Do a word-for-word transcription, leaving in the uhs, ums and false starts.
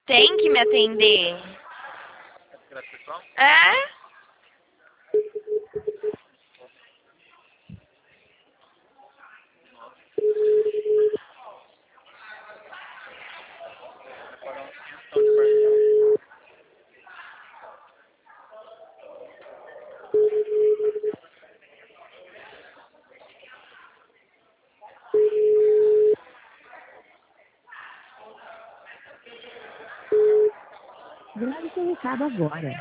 Tem que me atender. É? Grave seu recado agora.